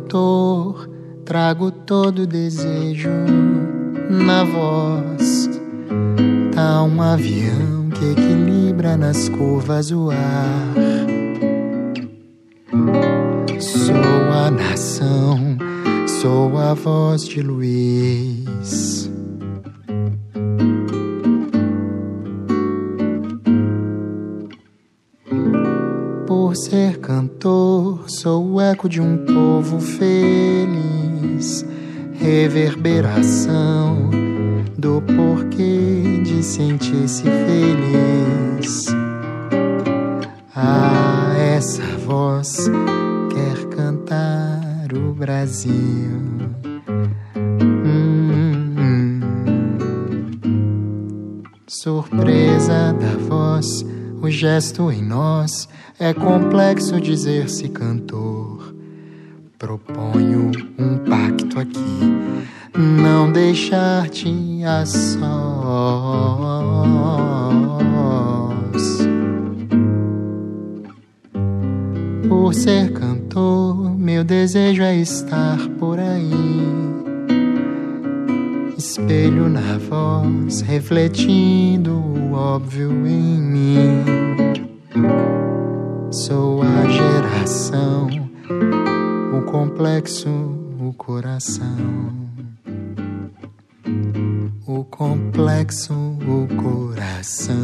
cantor, trago todo desejo na voz. Tá um avião que equilibra nas curvas o ar. Sou a nação, sou a voz de Luiz. Por ser cantor, sou o eco de um povo feliz, reverberação do porquê de sentir-se feliz. Ah, essa voz quer cantar o Brasil. Surpresa da voz, o gesto em nós, é complexo dizer-se cantor. Proponho um pacto aqui, não deixar-te a sós. Por ser cantor, meu desejo é estar por aí, espelho na voz, refletindo o óbvio em mim. Sou a geração, o complexo, o coração. O complexo, o coração.